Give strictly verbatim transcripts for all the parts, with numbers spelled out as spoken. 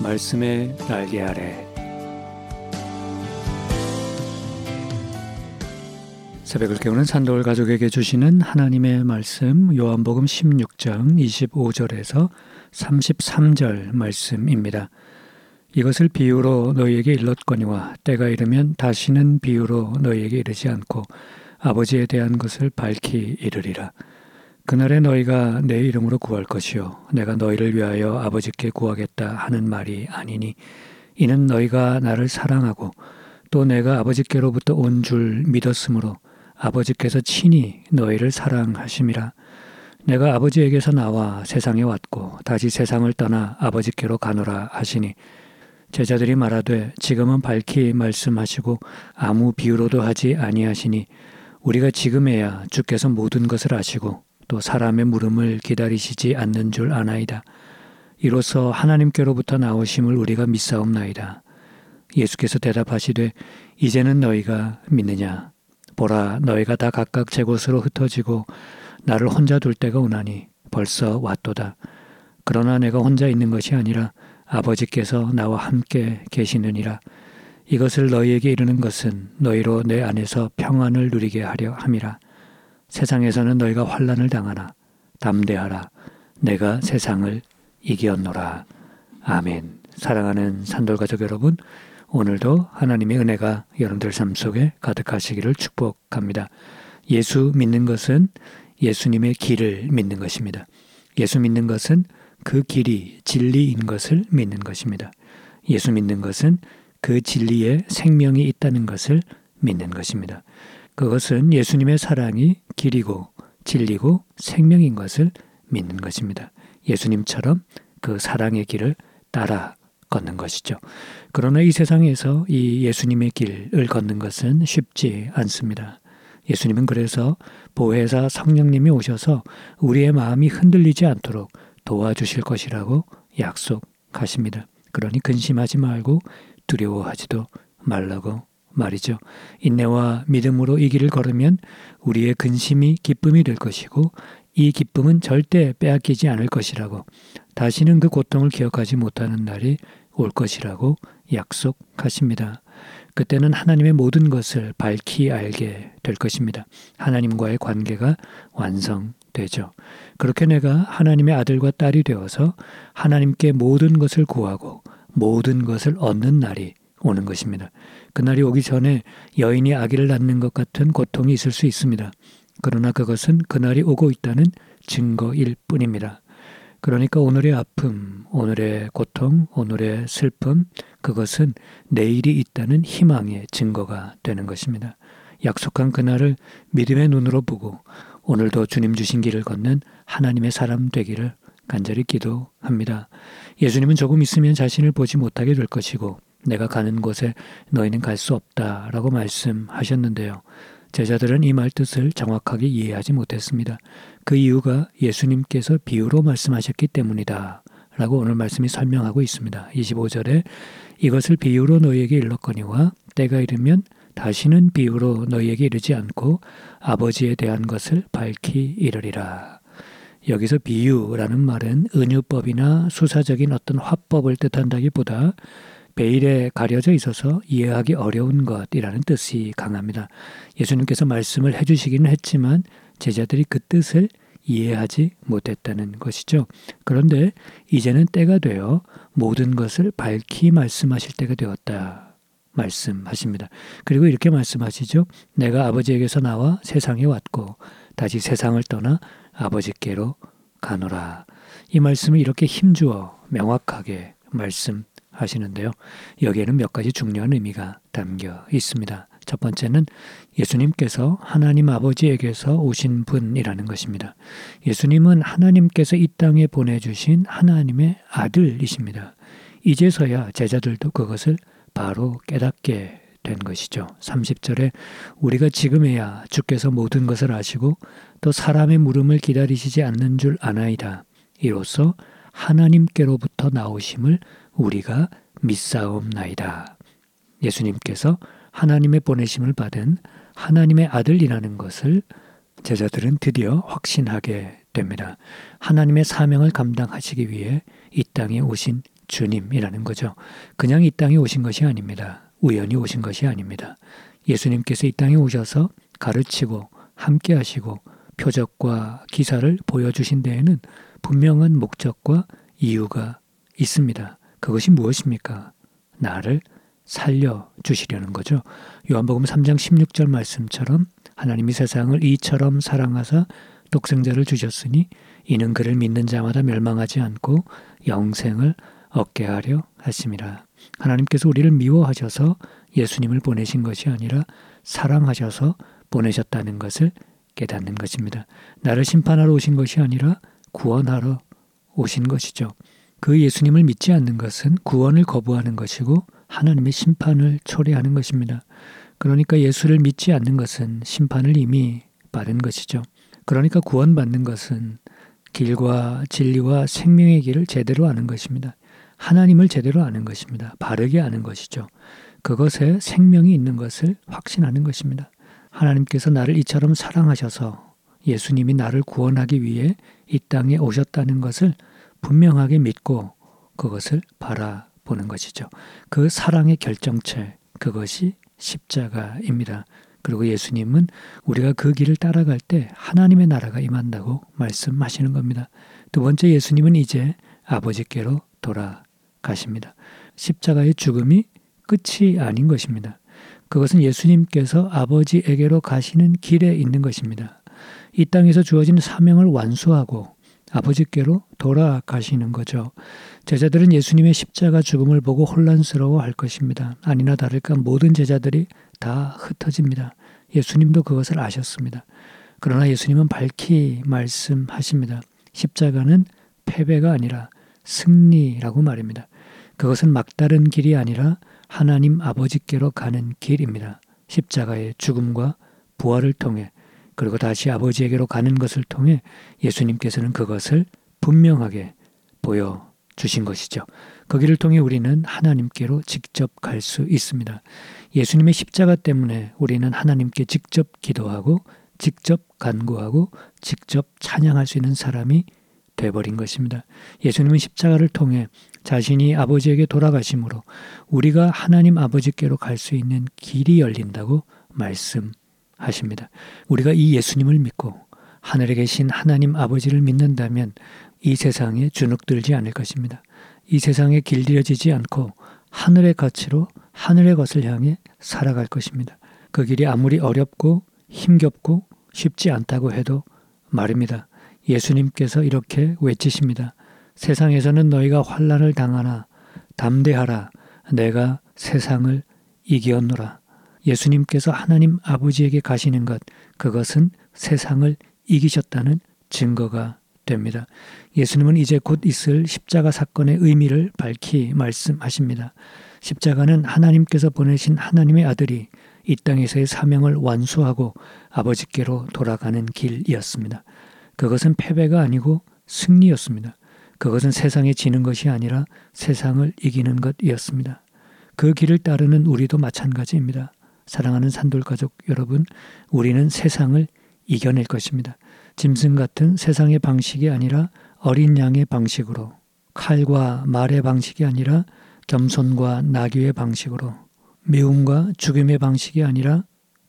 말씀의 날개 아래. 새벽을 깨우는 산돌 가족에게 주시는 하나님의 말씀, 요한복음 십육 장 이십오 절에서 삼십삼 절 말씀입니다. 이것을 비유로 너희에게 일렀거니와 때가 이르면 다시는 비유로 너희에게 이르지 않고 아버지에 대한 것을 밝히 이르리라. 그날에 너희가 내 이름으로 구할 것이요 내가 너희를 위하여 아버지께 구하겠다 하는 말이 아니니, 이는 너희가 나를 사랑하고 또 내가 아버지께로부터 온 줄 믿었으므로 아버지께서 친히 너희를 사랑하심이라. 내가 아버지에게서 나와 세상에 왔고 다시 세상을 떠나 아버지께로 가노라 하시니, 제자들이 말하되 지금은 밝히 말씀하시고 아무 비유로도 하지 아니하시니, 우리가 지금에야 주께서 모든 것을 아시고 또 사람의 물음을 기다리시지 않는 줄 아나이다. 이로써 하나님께로부터 나오심을 우리가 믿사옵나이다. 예수께서 대답하시되 이제는 너희가 믿느냐? 보라, 너희가 다 각각 제 곳으로 흩어지고 나를 혼자 둘 때가 오나니 벌써 왔도다. 그러나 내가 혼자 있는 것이 아니라 아버지께서 나와 함께 계시느니라. 이것을 너희에게 이르는 것은 너희로 내 안에서 평안을 누리게 하려 함이라. 세상에서는 너희가 환난을 당하나 담대하라. 내가 세상을 이기었노라. 아멘. 사랑하는 산돌가족 여러분, 오늘도 하나님의 은혜가 여러분들 삶 속에 가득하시기를 축복합니다. 예수 믿는 것은 예수님의 길을 믿는 것입니다. 예수 믿는 것은 그 길이 진리인 것을 믿는 것입니다. 예수 믿는 것은 그 진리에 생명이 있다는 것을 믿는 것입니다. 그것은 예수님의 사랑이 길이고 진리고 생명인 것을 믿는 것입니다. 예수님처럼 그 사랑의 길을 따라 걷는 것이죠. 그러나 이 세상에서 이 예수님의 길을 걷는 것은 쉽지 않습니다. 예수님은 그래서 보혜사 성령님이 오셔서 우리의 마음이 흔들리지 않도록 도와주실 것이라고 약속하십니다. 그러니 근심하지 말고 두려워하지도 말라고 말이죠. 인내와 믿음으로 이 길을 걸으면 우리의 근심이 기쁨이 될 것이고, 이 기쁨은 절대 빼앗기지 않을 것이라고, 다시는 그 고통을 기억하지 못하는 날이 올 것이라고 약속하십니다. 그때는 하나님의 모든 것을 밝히 알게 될 것입니다. 하나님과의 관계가 완성되죠. 그렇게 내가 하나님의 아들과 딸이 되어서 하나님께 모든 것을 구하고 모든 것을 얻는 날이 오는 것입니다. 그날이 오기 전에 여인이 아기를 낳는 것 같은 고통이 있을 수 있습니다. 그러나 그것은 그날이 오고 있다는 증거일 뿐입니다. 그러니까 오늘의 아픔, 오늘의 고통, 오늘의 슬픔, 그것은 내일이 있다는 희망의 증거가 되는 것입니다. 약속한 그날을 믿음의 눈으로 보고 오늘도 주님 주신 길을 걷는 하나님의 사람 되기를 간절히 기도합니다. 예수님은 조금 있으면 자신을 보지 못하게 될 것이고 내가 가는 곳에 너희는 갈 수 없다라고 말씀하셨는데요. 제자들은 이 말 뜻을 정확하게 이해하지 못했습니다. 그 이유가 예수님께서 비유로 말씀하셨기 때문이다 라고 오늘 말씀이 설명하고 있습니다. 이십오 절에 이것을 비유로 너희에게 일렀거니와 때가 이르면 다시는 비유로 너희에게 이르지 않고 아버지에 대한 것을 밝히 이르리라. 여기서 비유라는 말은 은유법이나 수사적인 어떤 화법을 뜻한다기보다 베일에 가려져 있어서 이해하기 어려운 것이라는 뜻이 강합니다. 예수님께서 말씀을 해주시기는 했지만 제자들이 그 뜻을 이해하지 못했다는 것이죠. 그런데 이제는 때가 되어 모든 것을 밝히 말씀하실 때가 되었다 말씀하십니다. 그리고 이렇게 말씀하시죠. 내가 아버지에게서 나와 세상에 왔고 다시 세상을 떠나 아버지께로 가노라. 이 말씀을 이렇게 힘주어 명확하게 말씀 하시는데요. 여기에는 몇 가지 중요한 의미가 담겨 있습니다. 첫 번째는 예수님께서 하나님 아버지에게서 오신 분이라는 것입니다. 예수님은 하나님께서 이 땅에 보내주신 하나님의 아들이십니다. 이제서야 제자들도 그것을 바로 깨닫게 된 것이죠. 삼십 절에 우리가 지금에야 주께서 모든 것을 아시고 또 사람의 물음을 기다리시지 않는 줄 아나이다. 이로써 하나님께로부터 나오심을 우리가 믿사옵나이다. 예수님께서 하나님의 보내심을 받은 하나님의 아들이라는 것을 제자들은 드디어 확신하게 됩니다. 하나님의 사명을 감당하시기 위해 이 땅에 오신 주님이라는 거죠. 그냥 이 땅에 오신 것이 아닙니다. 우연히 오신 것이 아닙니다. 예수님께서 이 땅에 오셔서 가르치고 함께 하시고 표적과 기사를 보여주신 데에는 분명한 목적과 이유가 있습니다. 그것이 무엇입니까? 나를 살려주시려는 거죠. 요한복음 삼 장 십육 절 말씀처럼 하나님이 세상을 이처럼 사랑하사 독생자를 주셨으니 이는 그를 믿는 자마다 멸망하지 않고 영생을 얻게 하려 하심이라. 하나님께서 우리를 미워하셔서 예수님을 보내신 것이 아니라 사랑하셔서 보내셨다는 것을 깨닫는 것입니다. 나를 심판하러 오신 것이 아니라 구원하러 오신 것이죠. 그 예수님을 믿지 않는 것은 구원을 거부하는 것이고 하나님의 심판을 초래하는 것입니다. 그러니까 예수를 믿지 않는 것은 심판을 이미 받은 것이죠. 그러니까 구원받는 것은 길과 진리와 생명의 길을 제대로 아는 것입니다. 하나님을 제대로 아는 것입니다. 바르게 아는 것이죠. 그것에 생명이 있는 것을 확신하는 것입니다. 하나님께서 나를 이처럼 사랑하셔서 예수님이 나를 구원하기 위해 이 땅에 오셨다는 것을 분명하게 믿고 그것을 바라보는 것이죠. 그 사랑의 결정체, 그것이 십자가입니다. 그리고 예수님은 우리가 그 길을 따라갈 때 하나님의 나라가 임한다고 말씀하시는 겁니다. 두 번째, 예수님은 이제 아버지께로 돌아가십니다. 십자가의 죽음이 끝이 아닌 것입니다. 그것은 예수님께서 아버지에게로 가시는 길에 있는 것입니다. 이 땅에서 주어진 사명을 완수하고 아버지께로 돌아가시는 거죠. 제자들은 예수님의 십자가 죽음을 보고 혼란스러워 할 것입니다. 아니나 다를까 모든 제자들이 다 흩어집니다. 예수님도 그것을 아셨습니다. 그러나 예수님은 밝히 말씀하십니다. 십자가는 패배가 아니라 승리라고 말입니다. 그것은 막다른 길이 아니라 하나님 아버지께로 가는 길입니다. 십자가의 죽음과 부활을 통해 그리고 다시 아버지에게로 가는 것을 통해 예수님께서는 그것을 분명하게 보여주신 것이죠. 그 길을 통해 우리는 하나님께로 직접 갈 수 있습니다. 예수님의 십자가 때문에 우리는 하나님께 직접 기도하고 직접 간구하고 직접 찬양할 수 있는 사람이 되어버린 것입니다. 예수님은 십자가를 통해 자신이 아버지에게 돌아가심으로 우리가 하나님 아버지께로 갈 수 있는 길이 열린다고 말씀하십니다. 우리가 이 예수님을 믿고 하늘에 계신 하나님 아버지를 믿는다면 이 세상에 주눅들지 않을 것입니다. 이 세상에 길들여지지 않고 하늘의 가치로 하늘의 것을 향해 살아갈 것입니다. 그 길이 아무리 어렵고 힘겹고 쉽지 않다고 해도 말입니다. 예수님께서 이렇게 외치십니다. 세상에서는 너희가 환난을 당하나 담대하라. 내가 세상을 이기었노라. 예수님께서 하나님 아버지에게 가시는 것, 그것은 세상을 이기셨다는 증거가 됩니다. 예수님은 이제 곧 있을 십자가 사건의 의미를 밝히 말씀하십니다. 십자가는 하나님께서 보내신 하나님의 아들이 이 땅에서의 사명을 완수하고 아버지께로 돌아가는 길이었습니다. 그것은 패배가 아니고 승리였습니다. 그것은 세상에 지는 것이 아니라 세상을 이기는 것이었습니다. 그 길을 따르는 우리도 마찬가지입니다. 사랑하는 산돌가족 여러분, 우리는 세상을 이겨낼 것입니다. 짐승 같은 세상의 방식이 아니라 어린 양의 방식으로, 칼과 말의 방식이 아니라 겸손과 나귀의 방식으로, 미움과 죽임의 방식이 아니라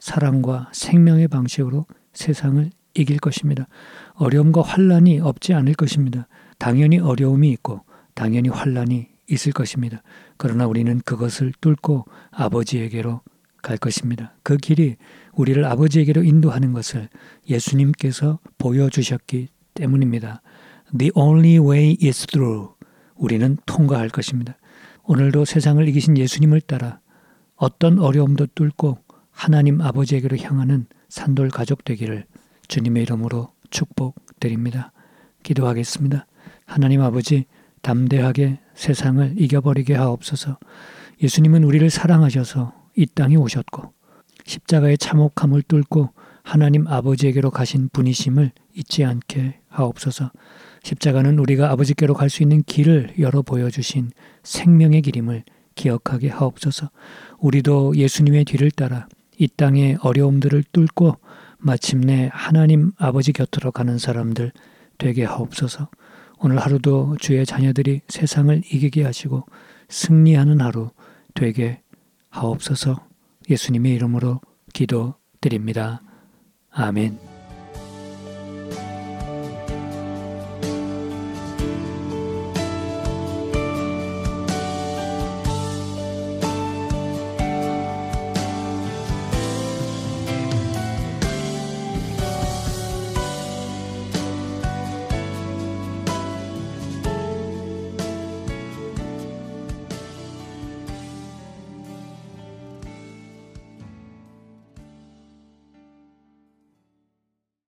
사랑과 생명의 방식으로 세상을 이길 것입니다. 어려움과 환난이 없지 않을 것입니다. 당연히 어려움이 있고 당연히 환난이 있을 것입니다. 그러나 우리는 그것을 뚫고 아버지에게로 갈 것입니다. 그 길이 우리를 아버지에게로 인도하는 것을 예수님께서 보여주셨기 때문입니다. The only way is through. 우리는 통과할 것입니다. 오늘도 세상을 이기신 예수님을 따라 어떤 어려움도 뚫고 하나님 아버지에게로 향하는 산돌 가족 되기를 주님의 이름으로 축복드립니다. 기도하겠습니다. 하나님 아버지, 담대하게 세상을 이겨버리게 하옵소서. 예수님은 우리를 사랑하셔서 이 땅에 오셨고 십자가의 참혹함을 뚫고 하나님 아버지에게로 가신 분이심을 잊지 않게 하옵소서. 십자가는 우리가 아버지께로 갈 수 있는 길을 열어 보여주신 생명의 길임을 기억하게 하옵소서. 우리도 예수님의 뒤를 따라 이 땅의 어려움들을 뚫고 마침내 하나님 아버지 곁으로 가는 사람들 되게 하옵소서. 오늘 하루도 주의 자녀들이 세상을 이기게 하시고 승리하는 하루 되게 하옵소서. 예수님의 이름으로 기도드립니다. 아멘.